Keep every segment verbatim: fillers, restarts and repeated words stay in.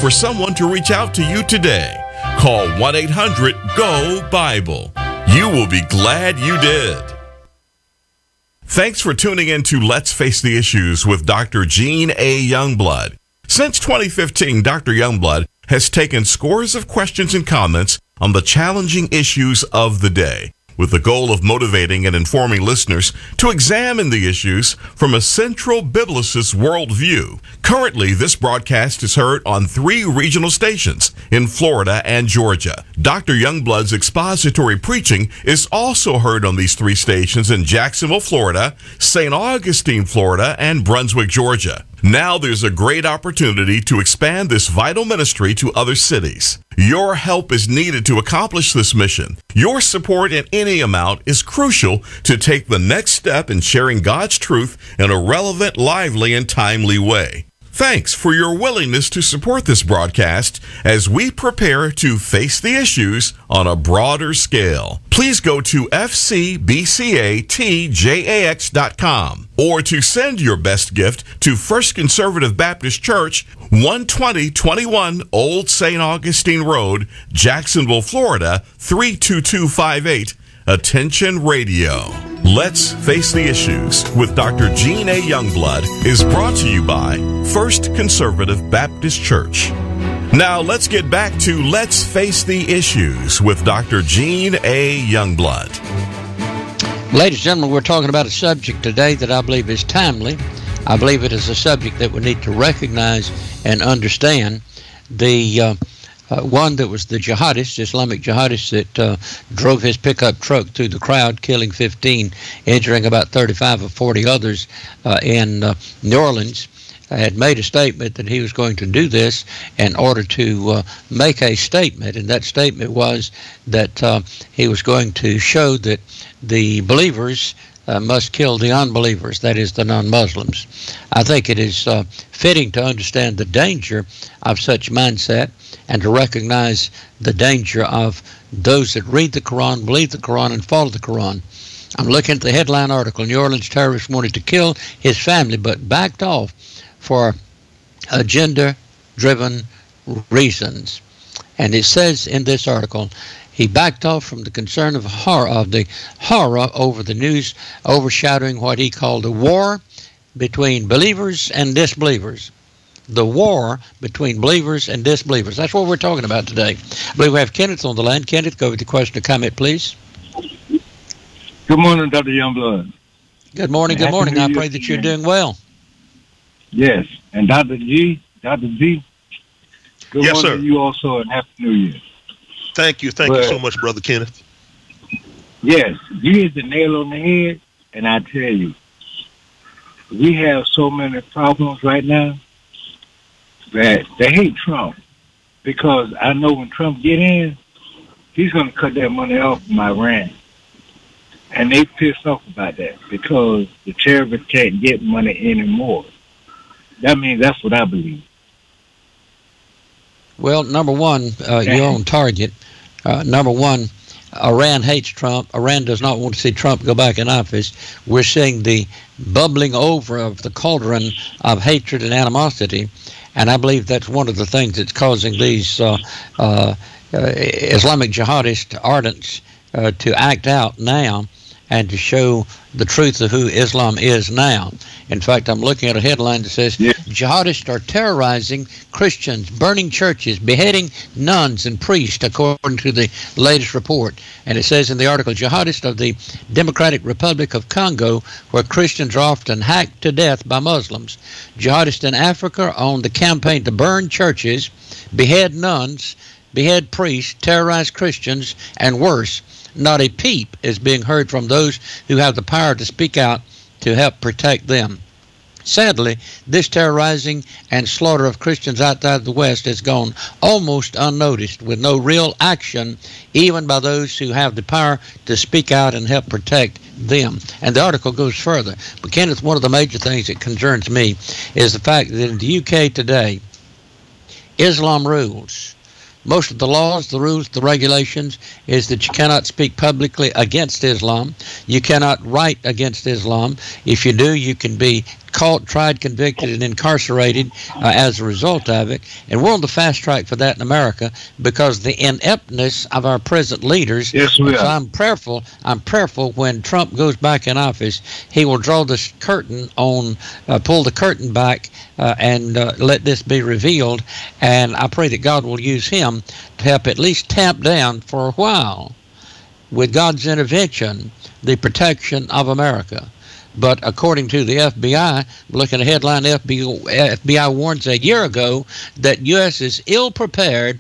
for someone to reach out to you today. Call one eight hundred G O Bible. You will be glad you did. Thanks for tuning in to Let's Face the Issues with Doctor Gene A. Youngblood. Since twenty fifteen, Doctor Youngblood has taken scores of questions and comments on the challenging issues of the day, with the goal of motivating and informing listeners to examine the issues from a central biblicist worldview. Currently, this broadcast is heard on three regional stations in Florida and Georgia. Doctor Youngblood's expository preaching is also heard on these three stations in Jacksonville, Florida, Saint Augustine, Florida, and Brunswick, Georgia. Now there's a great opportunity to expand this vital ministry to other cities. Your help is needed to accomplish this mission. Your support in any amount is crucial to take the next step in sharing God's truth in a relevant, lively, and timely way. Thanks for your willingness to support this broadcast as we prepare to face the issues on a broader scale. Please go to f c b c a t j a x dot com or to send your best gift to First Conservative Baptist Church, one twenty twenty-one Old Saint Augustine Road, Jacksonville, Florida, three two two five eight. Attention Radio. Let's Face the Issues with Doctor Gene A. Youngblood is brought to you by First Conservative Baptist Church. Now let's get back to Let's Face the Issues with Doctor Gene A. Youngblood. Ladies and gentlemen, we're talking about a subject today that I believe is timely. I believe it is a subject that we need to recognize and understand. The uh, Uh, one that was the jihadist, Islamic jihadist, that uh, drove his pickup truck through the crowd, killing fifteen, injuring about thirty-five or forty others uh, in uh, New Orleans, uh, had made a statement that he was going to do this in order to uh, make a statement, and that statement was that uh, he was going to show that the believers Uh, must kill the unbelievers, that is, the non-Muslims. I think it is uh, fitting to understand the danger of such mindset and to recognize the danger of those that read the Quran, believe the Quran, and follow the Quran. I'm looking at the headline article. New Orleans terrorist wanted to kill his family but backed off for agenda-driven reasons. And it says in this article, he backed off from the concern of horror of the horror over the news overshadowing what he called a war between believers and disbelievers. The war between believers and disbelievers. That's what we're talking about today. I believe we have Kenneth on the line. Kenneth, go with the question or comment, please. Good morning, Doctor Youngblood. Good morning, good morning. I pray that you're doing well. Yes, and Doctor G, Doctor G, good yes, morning sir. to you also, and Happy New Year. Thank you. Thank but, you so much, Brother Kenneth. Yes, you hit the nail on the head, and I tell you, we have so many problems right now that they hate Trump because I know when Trump get in, he's going to cut that money off from Iran. And they pissed off about that because the terrorists can't get money anymore. That means that's what I believe. Well, number one, uh, you're on target. Uh, number one, Iran hates Trump. Iran does not want to see Trump go back in office. We're seeing the bubbling over of the cauldron of hatred and animosity, and I believe that's one of the things that's causing these uh, uh, uh, Islamic jihadist ardents uh, to act out now and to show the truth of who Islam is now. In fact, I'm looking at a headline that says, yeah. Jihadists are terrorizing Christians, burning churches, beheading nuns and priests, according to the latest report. And it says in the article, jihadists of the Democratic Republic of Congo, where Christians are often hacked to death by Muslims. Jihadists in Africa are on the campaign to burn churches, behead nuns, behead priests, terrorize Christians, and worse. Not a peep is being heard from those who have the power to speak out to help protect them. Sadly, this terrorizing and slaughter of Christians outside the West has gone almost unnoticed, with no real action even by those who have the power to speak out and help protect them. And the article goes further. But Kenneth, one of the major things that concerns me is the fact that in the U K today, Islam rules. Most of the laws, the rules, the regulations is that you cannot speak publicly against Islam. You cannot write against Islam. If you do, you can be caught, tried, convicted, and incarcerated uh, as a result of it. And we're on the fast track for that in America because the ineptness of our present leaders. Yes, we are. So I'm prayerful. I'm prayerful when Trump goes back in office, he will draw this curtain on, uh, pull the curtain back, uh, and uh, let this be revealed. And I pray that God will use him to help at least tamp down for a while, with God's intervention, the protection of America. But according to the F B I, looking at a headline, F B I warns a year ago that U S is ill prepared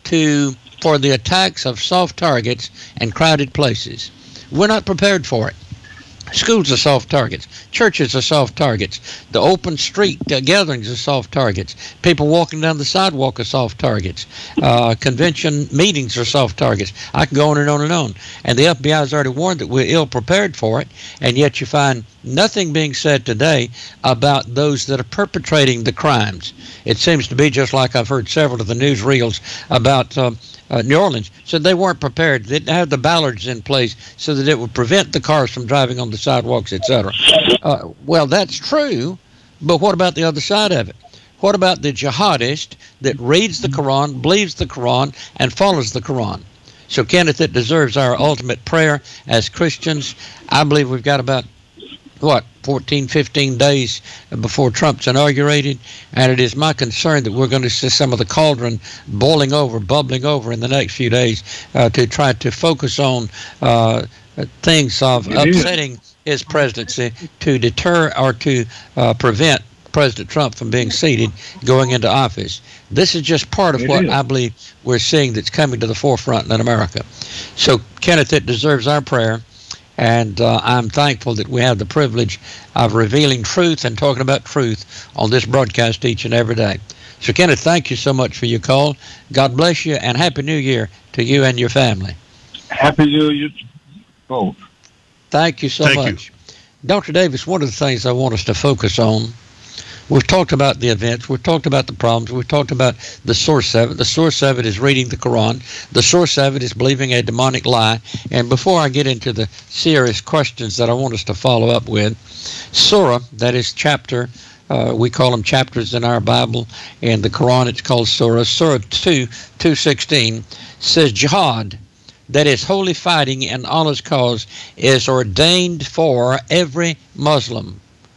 to for the attacks of soft targets and crowded places. We're not prepared for it. Schools are soft targets. Churches are soft targets. The open street uh, gatherings are soft targets. People walking down the sidewalk are soft targets. Uh, convention meetings are soft targets. I can go on and on and on. And the F B I has already warned that we're ill prepared for it, and yet you find nothing being said today about those that are perpetrating the crimes. It seems to be just like I've heard several of the newsreels about uh, Uh, New Orleans said they weren't prepared. They didn't have the ballards in place so that it would prevent the cars from driving on the sidewalks, et cetera. Uh, well, that's true, but what about the other side of it? What about the jihadist that reads the Quran, believes the Quran, and follows the Quran? So, Kenneth, it deserves our ultimate prayer as Christians. I believe we've got about, what, fourteen, fifteen days before Trump's inaugurated, and it is my concern that we're going to see some of the cauldron boiling over, bubbling over in the next few days uh, to try to focus on uh, things of upsetting his presidency to deter or to uh, prevent President Trump from being seated going into office. This is just part of It what is. I believe we're seeing that's coming to the forefront in America. So, Kenneth, it deserves our prayer. And uh, I'm thankful that we have the privilege of revealing truth and talking about truth on this broadcast each and every day. So, Kenneth, thank you so much for your call. God bless you, and Happy New Year to you and your family. Happy New Year to both. Thank you so Thank much. You. Doctor Davis, one of the things I want us to focus on, we've talked about the events, we've talked about the problems, we've talked about the source of it. The source of it is reading the Quran. The source of it is believing a demonic lie. And before I get into the serious questions that I want us to follow up with, Surah, that is chapter, uh, we call them chapters in our Bible. In the Quran, it's called Surah. Surah two, two sixteen says, Jihad, that is holy fighting in Allah's cause, is ordained for every Muslim.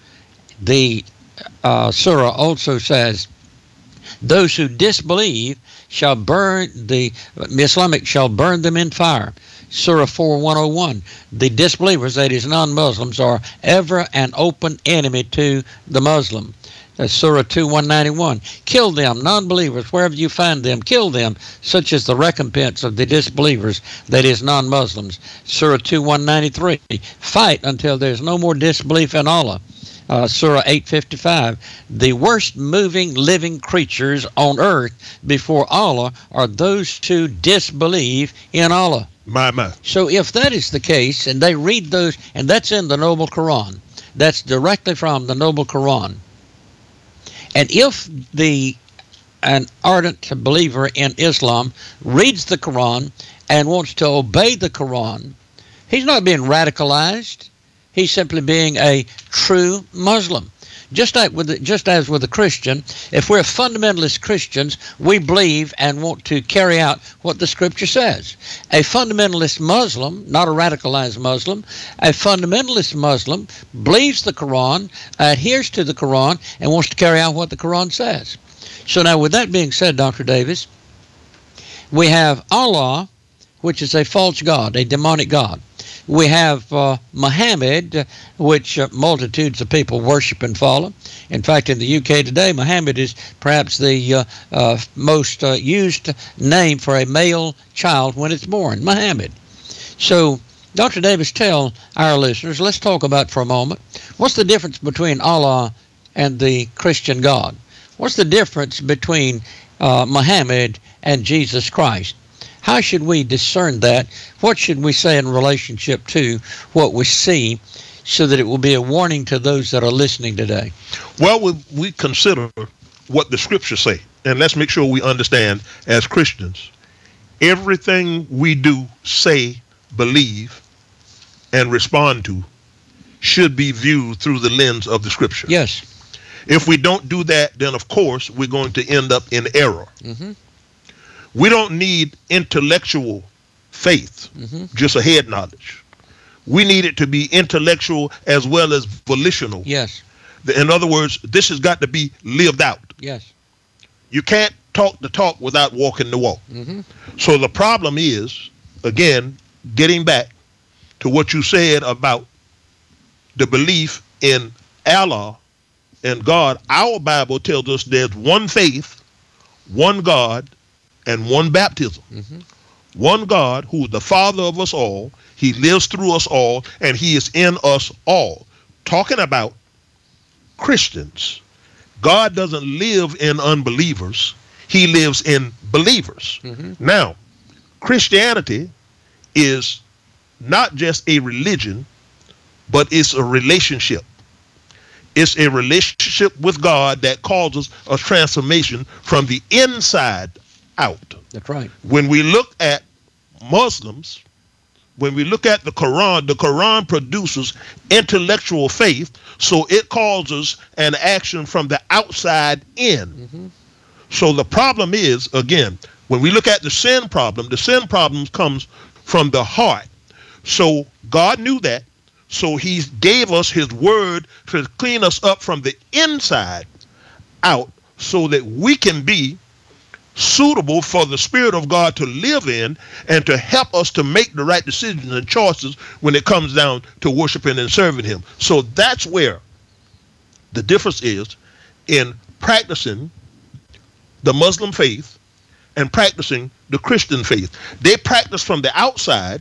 The Uh, Surah also says, those who disbelieve shall burn, the Islamic shall burn them in fire. Surah four one oh one, the disbelievers, that is non-Muslims, are ever an open enemy to the Muslim. That's Surah two one ninety-one, kill them, non-believers, wherever you find them, kill them, such as the recompense of the disbelievers, that is non-Muslims. Surah two one ninety-three, fight until there's no more disbelief in Allah. Uh, Surah eight fifty-five, the worst moving living creatures on earth before Allah are those who disbelieve in Allah. My, my. So if that is the case, and they read those, and that's in the Noble Quran, that's directly from the Noble Quran. And if the an ardent believer in Islam reads the Quran and wants to obey the Quran, he's not being radicalized. He's simply being a true Muslim. Just like with the, just as with a Christian, if we're fundamentalist Christians, we believe and want to carry out what the Scripture says. A fundamentalist Muslim, not a radicalized Muslim, a fundamentalist Muslim believes the Quran, adheres to the Quran, and wants to carry out what the Quran says. So now, with that being said, Doctor Davis, we have Allah, which is a false god, a demonic god. We have uh, Muhammad, which uh, multitudes of people worship and follow. In fact, in the U K today, Muhammad is perhaps the uh, uh, most uh, used name for a male child when it's born, Muhammad. So, Doctor Davis, tell our listeners, let's talk about for a moment, what's the difference between Allah and the Christian God? What's the difference between uh, Muhammad and Jesus Christ? How should we discern that? What should we say in relationship to what we see so that it will be a warning to those that are listening today? Well, we, we consider what the Scriptures say. And let's make sure we understand as Christians, everything we do, say, believe, and respond to should be viewed through the lens of the scripture. Yes. If we don't do that, then of course we're going to end up in error. Mm-hmm. We don't need intellectual faith, Mm-hmm. just a head knowledge. We need it to be intellectual as well as volitional. Yes. In other words, this has got to be lived out. Yes. You can't talk the talk without walking the walk. Mm-hmm. So the problem is, again, getting back to what you said about the belief in Allah and God. Our Bible tells us there's one faith, one God, and one baptism. Mm-hmm. One God who is the Father of us all. He lives through us all, and he is in us all. Talking about Christians, God doesn't live in unbelievers. He lives in believers. Mm-hmm. Now, Christianity is not just a religion, but it's a relationship. It's a relationship with God that causes a transformation from the inside out. That's right. When we look at Muslims, when we look at the Quran, the Quran produces intellectual faith, so it causes an action from the outside in. Mm-hmm. So the problem is, again, when we look at the sin problem, the sin problem comes from the heart. So God knew that, so he gave us his word to clean us up from the inside out so that we can be suitable for the Spirit of God to live in and to help us to make the right decisions and choices when it comes down to worshiping and serving him. So that's where the difference is in practicing the Muslim faith and practicing the Christian faith. They practice from the outside,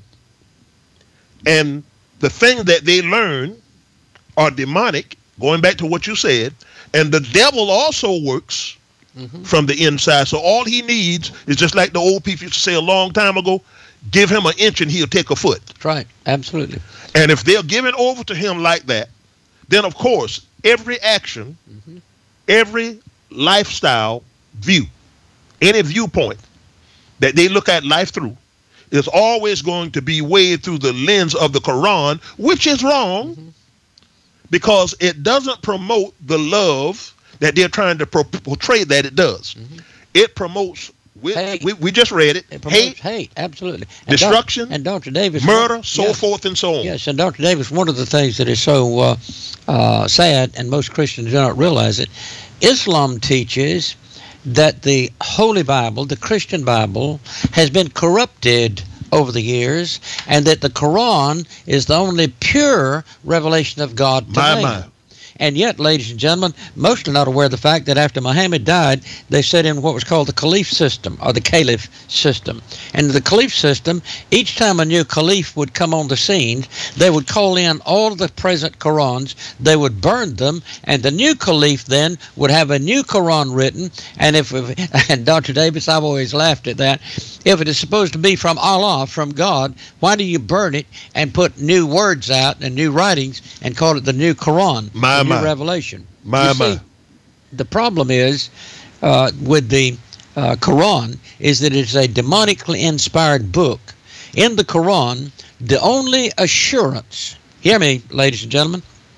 and the things that they learn are demonic, going back to what you said, and the devil also works mm-hmm. from the inside. So all he needs is, just like the old people used to say a long time ago, give him an inch and he'll take a foot. That's right. Absolutely. And if they're given over to him like that, then of course, every action, mm-hmm. every lifestyle view, any viewpoint that they look at life through is always going to be weighed through the lens of the Quran, which is wrong mm-hmm. because it doesn't promote the love that they're trying to pro- portray that it does. Mm-hmm. It promotes, we, we, we just read it, it promotes hate, hate, absolutely. And destruction, and Doctor Davis, murder, so yes, forth and so on. Yes, and Doctor Davis, one of the things that is so uh, uh, sad, and most Christians do not realize it, Islam teaches that the Holy Bible, the Christian Bible, has been corrupted over the years, and that the Quran is the only pure revelation of God to my, man. my. And yet, ladies and gentlemen, most are not aware of the fact that after Muhammad died, they set in what was called the Caliph system, or the Caliph system. And the Caliph system, each time a new Caliph would come on the scene, they would call in all of the present Qurans, they would burn them, and the new Caliph then would have a new Quran written. And if, and Doctor Davis, I've always laughed at that, if it is supposed to be from Allah, from God, why do you burn it and put new words out and new writings and call it the new Quran? My, the new my. revelation. My, you see, my. the problem is uh, with the uh, Quran is that it's a demonically inspired book. In the Quran, the only assurance, hear me, ladies and gentlemen,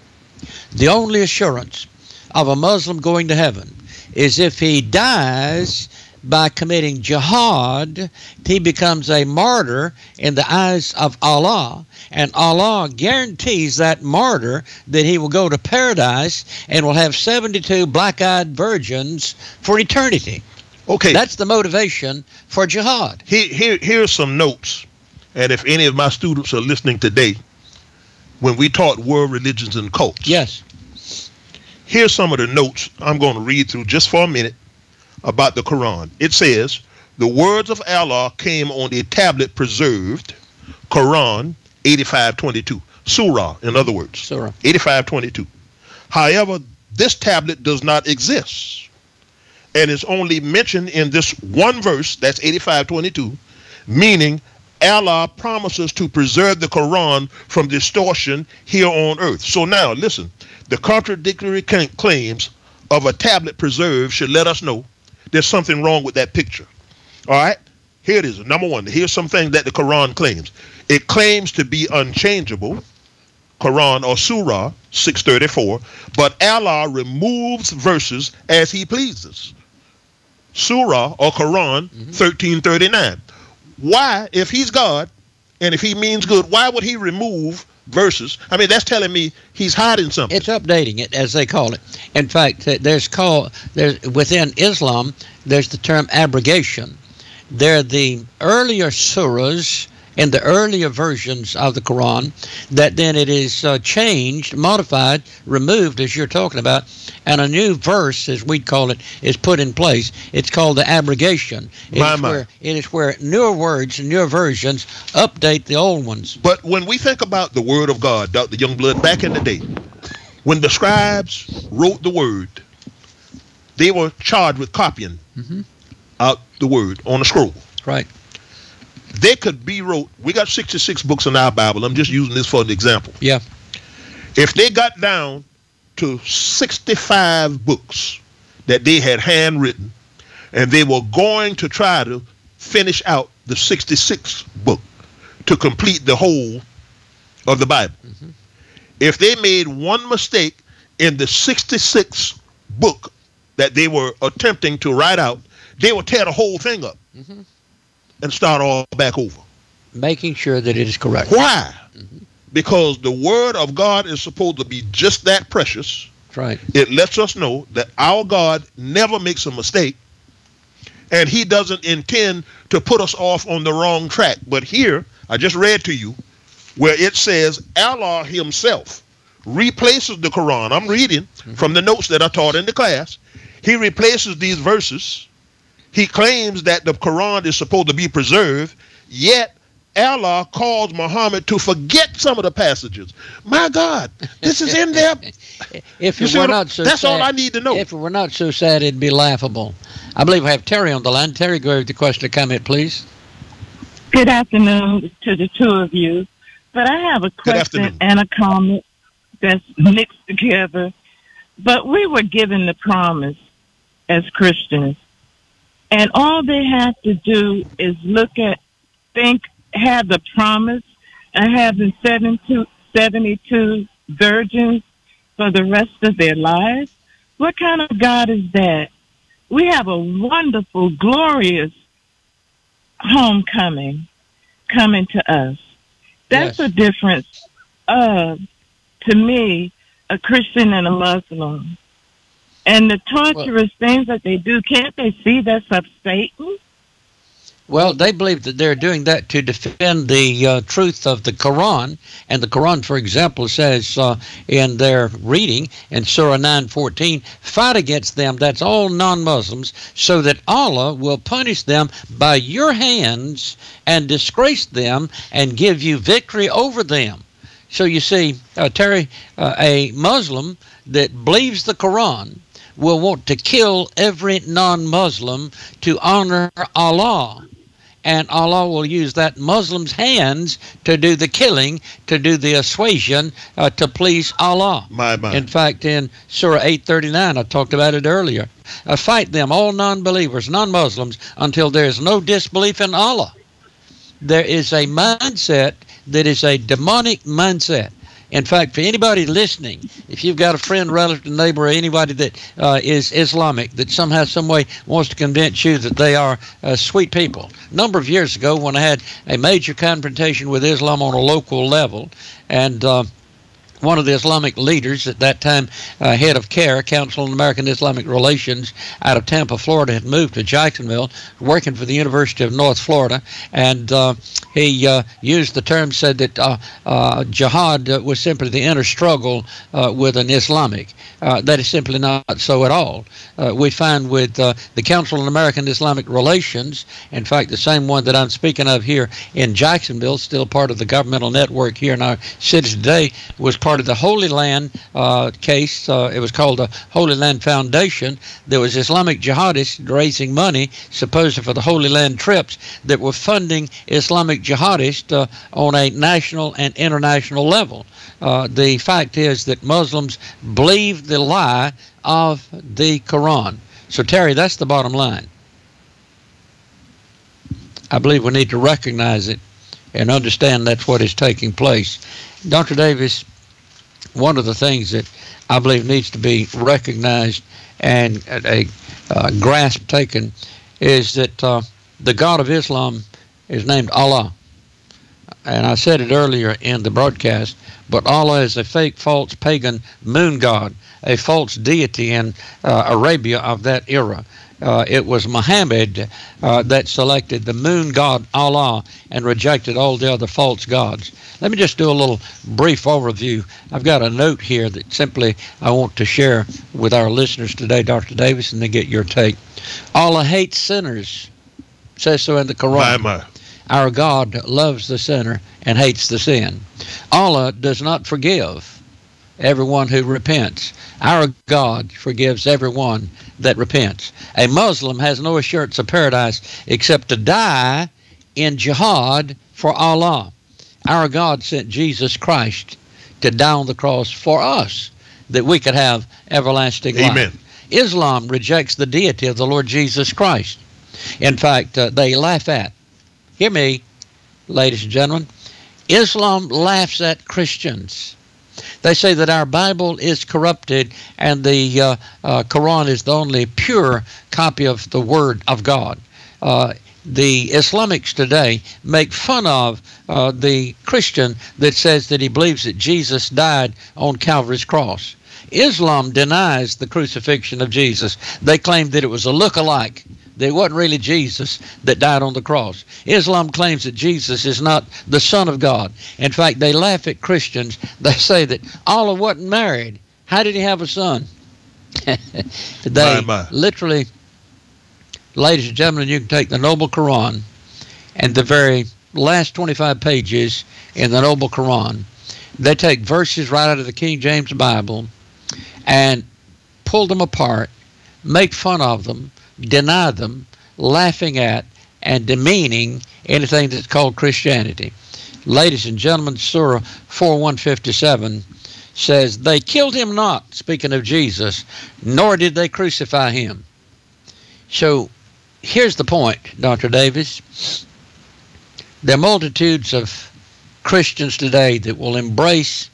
the only assurance of a Muslim going to heaven is if he dies by committing jihad, he becomes a martyr in the eyes of Allah, and Allah guarantees that martyr that he will go to paradise and will have seventy-two black-eyed virgins for eternity. Okay. That's the motivation for jihad. Here, here, here's some notes, and if any of my students are listening today, when we taught world religions and cults, yes, here's some of the notes I'm going to read through just for a minute about the Quran. It says, the words of Allah came on a tablet preserved, Quran eighty-five twenty-two, Surah, in other words, Surah eighty-five twenty-two. However, this tablet does not exist and is only mentioned in this one verse, that's eighty-five twenty-two, meaning Allah promises to preserve the Quran from distortion here on earth. So now, listen, the contradictory claims of a tablet preserved should let us know there's something wrong with that picture. All right? Here it is. Number one, here's some things that the Quran claims. It claims to be unchangeable. Quran or Surah six thirty-four, but Allah removes verses as he pleases. Surah or Quran mm-hmm. thirteen thirty-nine. Why, if he's God and if he means good, why would he remove verses? I mean, that's telling me he's hiding something. It's updating it, as they call it. In fact, there's call there's within Islam, there's the term abrogation. They're the earlier surahs in the earlier versions of the Quran that then it is uh, changed, modified, removed, as you're talking about, and a new verse, as we'd call it, is put in place. It's called the abrogation. It, my, is, my. Where, it is where newer words and newer versions update the old ones. But when we think about the Word of God, Doctor Youngblood, back in the day, when the scribes wrote the Word, they were charged with copying mm-hmm. out the Word on a scroll. Right. They could be wrote. We got sixty-six books in our Bible. I'm just using this for an example. Yeah. If they got down to sixty-five books that they had handwritten, and they were going to try to finish out the sixty-sixth book to complete the whole of the Bible. Mm-hmm. If they made one mistake in the sixty-sixth book that they were attempting to write out, they would tear the whole thing up. Mm-hmm. And start all back over. Making sure that it is correct. Why? Mm-hmm. Because the Word of God is supposed to be just that precious. That's right. It lets us know that our God never makes a mistake, and he doesn't intend to put us off on the wrong track. But here, I just read to you where it says Allah himself replaces the Quran. I'm reading mm-hmm. from the notes that I taught in the class. He replaces these verses. He claims that the Quran is supposed to be preserved, yet Allah calls Muhammad to forget some of the passages. My God, this is in there. If it were not so that's sad, all I need to know. If it were not so sad, it'd be laughable. I believe we have Terry on the line. Terry, go ahead with the question or comment, please. Good afternoon to the two of you. But I have a question and a comment that's mixed together. But we were given the promise as Christians. And all they have to do is look at, think, have the promise of having seventy-two virgins for the rest of their lives. What kind of God is that? We have a wonderful, glorious homecoming coming to us. That's yes. the difference of, to me, a Christian and a Muslim. And the torturous well, things that they do, can't they see that's of Satan? Well, they believe that they're doing that to defend the uh, truth of the Quran. And the Quran, for example, says uh, in their reading in Surah nine fourteen, fight against them, that's all non-Muslims, so that Allah will punish them by your hands and disgrace them and give you victory over them. So you see, uh, Terry, uh, a Muslim that believes the Quran will want to kill every non-Muslim to honor Allah. And Allah will use that Muslim's hands to do the killing, to do the assuasion, uh, to please Allah. My, my. In fact, in Surah eight thirty-nine, I talked about it earlier. Uh, fight them, all non-believers, non-Muslims, until there is no disbelief in Allah. There is a mindset that is a demonic mindset. In fact, for anybody listening, if you've got a friend, relative, neighbor, or anybody that uh, is Islamic, that somehow, some way wants to convince you that they are uh, sweet people. A number of years ago, when I had a major confrontation with Islam on a local level, and uh, one of the Islamic leaders at that time, uh, head of C A R E, Council on American Islamic Relations, out of Tampa, Florida, had moved to Jacksonville, working for the University of North Florida, and uh, he uh, used the term, said that uh, uh, jihad was simply the inner struggle uh, with an Islamic. Uh, that is simply not so at all. Uh, we find with uh, the Council on American Islamic Relations, in fact, the same one that I'm speaking of here in Jacksonville, still part of the governmental network here in our city today, was part of the Holy Land uh, case. Uh, it was called the Holy Land Foundation. There was Islamic jihadists raising money, supposedly for the Holy Land trips, that were funding Islamic jihadists uh, on a national and international level. Uh, the fact is that Muslims believe the lie of the Quran. So, Terry, that's the bottom line. I believe we need to recognize it and understand that's what is taking place. Doctor Davis, one of the things that I believe needs to be recognized and a uh, grasp taken is that uh, the God of Islam is named Allah. And I said it earlier in the broadcast, but Allah is a fake, false, pagan moon god, a false deity in uh, Arabia of that era. Uh, it was Muhammad uh, that selected the moon god Allah and rejected all the other false gods. Let me just do a little brief overview. I've got a note here that simply I want to share with our listeners today, Doctor Davis, and then get your take. Allah hates sinners, says so in the Quran. My, my. Our God loves the sinner and hates the sin. Allah does not forgive everyone who repents. Our God forgives everyone that repents. A Muslim has no assurance of paradise except to die in jihad for Allah. Our God sent Jesus Christ to die on the cross for us, that we could have everlasting life. Amen. Islam rejects the deity of the Lord Jesus Christ. In fact, uh, they laugh at, hear me, ladies and gentlemen, Islam laughs at Christians. They say that our Bible is corrupted and the uh, uh, Quran is the only pure copy of the Word of God. Uh, the Islamics today make fun of uh, the Christian that says that he believes that Jesus died on Calvary's cross. Islam denies the crucifixion of Jesus. They claim that it was a look-alike. That it wasn't really Jesus that died on the cross. Islam claims that Jesus is not the Son of God. In fact, they laugh at Christians. They say that Allah wasn't married. How did he have a son? They my, my. literally, ladies and gentlemen, you can take the Noble Quran and the very last twenty-five pages in the Noble Quran. They take verses right out of the King James Bible and pull them apart, make fun of them, deny them, laughing at and demeaning anything that's called Christianity. Ladies and gentlemen, Surah four one fifty-seven says, they killed him not, speaking of Jesus, nor did they crucify him. So here's the point, Doctor Davis. There are multitudes of Christians today that will embrace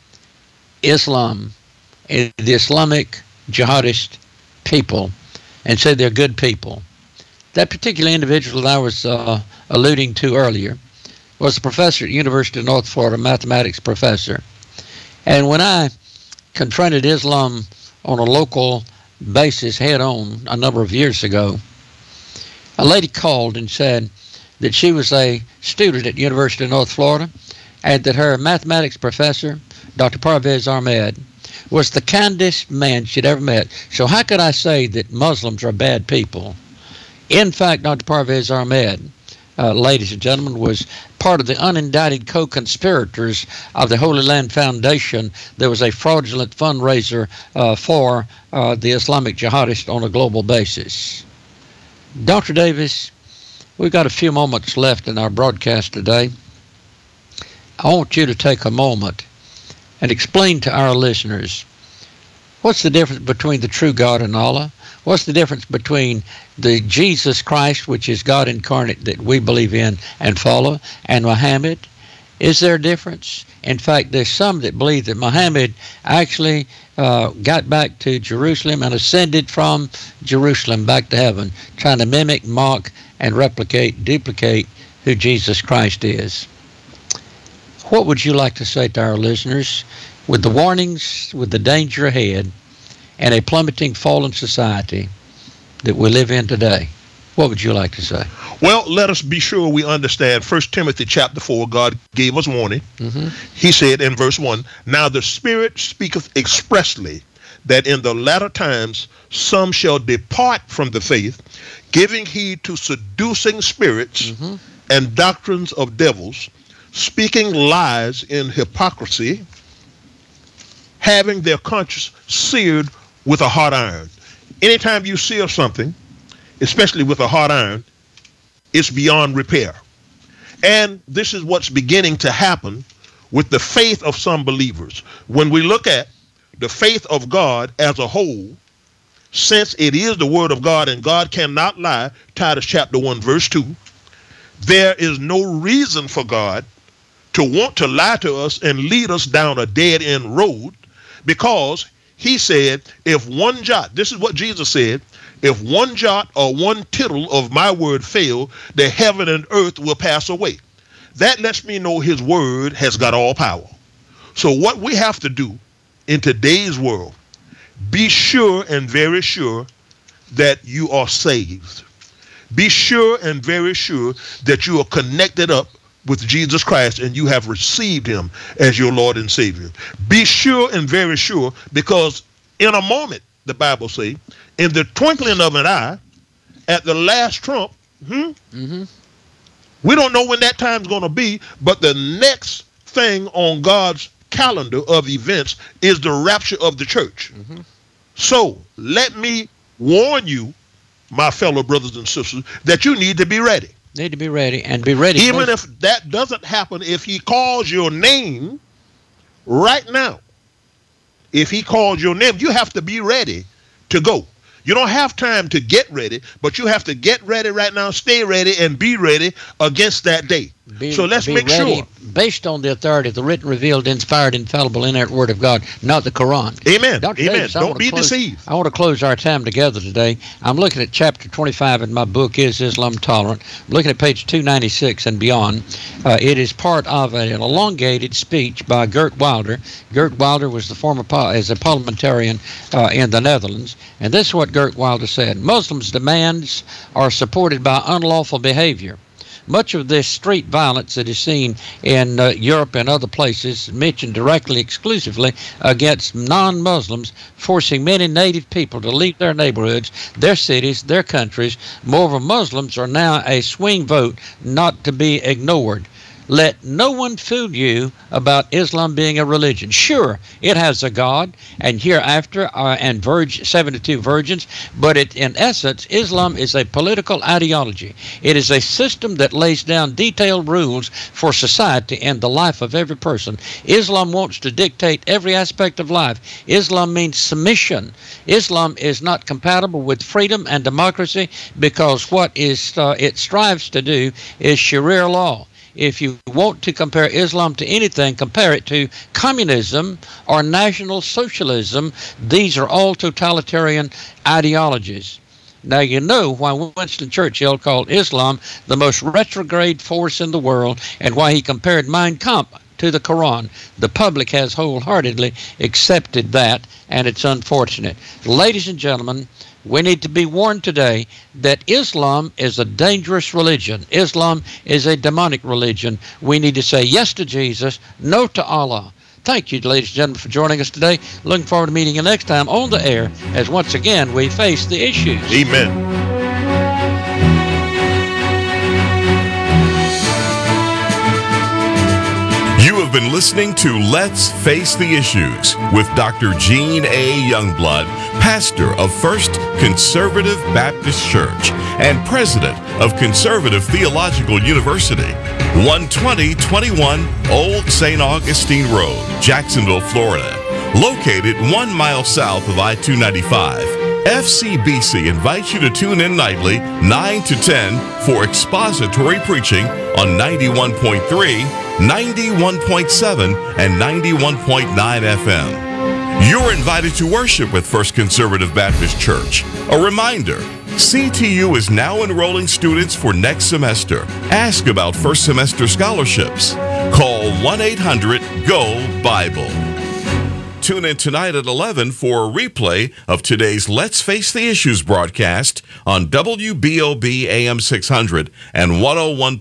Islam and the Islamic jihadist people and say they're good people. That particular individual that I was uh, alluding to earlier was a professor at the University of North Florida, mathematics professor. And when I confronted Islam on a local basis head-on a number of years ago, a lady called and said that she was a student at the University of North Florida and that her mathematics professor, Doctor Parvez Ahmed, was the kindest man she'd ever met. So how could I say that Muslims are bad people? In fact, Doctor Parvez Ahmed, uh, ladies and gentlemen, was part of the unindicted co-conspirators of the Holy Land Foundation. There was a fraudulent fundraiser uh, for uh, the Islamic jihadists on a global basis. Doctor Davis, we've got a few moments left in our broadcast today. I want you to take a moment and explain to our listeners what's the difference between the true God and Allah? What's the difference between the Jesus Christ, which is God incarnate that we believe in and follow, and Muhammad? Is there a difference? In fact, there's some that believe that Muhammad actually uh, got back to Jerusalem and ascended from Jerusalem back to heaven, trying to mimic, mock, and replicate, duplicate who Jesus Christ is. What would you like to say to our listeners with the warnings, with the danger ahead, and a plummeting fallen society that we live in today? What would you like to say? Well, let us be sure we understand First Timothy chapter four, God gave us warning. Mm-hmm. He said in verse one, now the Spirit speaketh expressly that in the latter times some shall depart from the faith, giving heed to seducing spirits mm-hmm. and doctrines of devils, speaking lies in hypocrisy, having their conscience seared with a hot iron. Anytime you sear something, especially with a hot iron, it's beyond repair. And this is what's beginning to happen with the faith of some believers. When we look at the faith of God as a whole, since it is the word of God and God cannot lie, Titus chapter one verse two, there is no reason for God to want to lie to us and lead us down a dead-end road, because he said, if one jot, this is what Jesus said, if one jot or one tittle of my word fail, the heaven and earth will pass away. That lets me know his word has got all power. So what we have to do in today's world, be sure and very sure that you are saved. Be sure and very sure that you are connected up with Jesus Christ and you have received him as your Lord and Savior. Be sure and very sure, because in a moment, the Bible says, in the twinkling of an eye, at the last trump, hmm, mm-hmm. we don't know when that time's going to be, but the next thing on God's calendar of events is the rapture of the church. Mm-hmm. So let me warn you, my fellow brothers and sisters, that you need to be ready. Need to be ready and be ready. Even if that doesn't happen, if he calls your name right now, if he calls your name, you have to be ready to go. You don't have time to get ready, but you have to get ready right now, stay ready, and be ready against that day. Be, so let's make ready sure. Based on the authority of the written, revealed, inspired, infallible, inerrant word of God, not the Quran. Amen. Doctor Amen. Davis, don't be close, deceived. I want to close our time together today. I'm looking at chapter twenty-five in my book, Is Islam Tolerant? I'm looking at page two ninety-six and beyond. Uh, it is part of an elongated speech by Geert Wilder. Geert Wilder was the former as a parliamentarian uh, in the Netherlands. And this is what Geert Wilder said. Muslims' demands are supported by unlawful behavior. Much of this street violence that is seen in uh, Europe and other places mentioned directly, exclusively against non-Muslims, forcing many native people to leave their neighborhoods, their cities, their countries. Moreover, Muslims are now a swing vote not to be ignored. Let no one fool you about Islam being a religion. Sure, it has a God and hereafter uh, and virg- seventy-two virgins, but it, in essence, Islam is a political ideology. It is a system that lays down detailed rules for society and the life of every person. Islam wants to dictate every aspect of life. Islam means submission. Islam is not compatible with freedom and democracy, because what is uh, it strives to do is Sharia law. If you want to compare Islam to anything, compare it to communism or National Socialism. These are all totalitarian ideologies. Now you know why Winston Churchill called Islam the most retrograde force in the world, and why he compared Mein Kampf to the Quran. The public has wholeheartedly accepted that, and it's unfortunate. Ladies and gentlemen, we need to be warned today that Islam is a dangerous religion. Islam is a demonic religion. We need to say yes to Jesus, no to Allah. Thank you, ladies and gentlemen, for joining us today. Looking forward to meeting you next time on the air, as once again we face the issues. Amen. You have been listening to Let's Face the Issues with Doctor Gene A. Youngblood, pastor of First Conservative Baptist Church and president of Conservative Theological University, one twenty twenty-one Old Saint Augustine Road, Jacksonville, Florida. Located one mile south of I two ninety-five, F C B C invites you to tune in nightly, nine to ten, for expository preaching on ninety-one point three, ninety-one point seven, and ninety-one point nine F M. You're invited to worship with First Conservative Baptist Church. A reminder, C T U is now enrolling students for next semester. Ask about first semester scholarships. Call one eight hundred G O Bible. Tune in tonight at eleven for a replay of today's Let's Face the Issues broadcast on W B O B A M six hundred and one oh one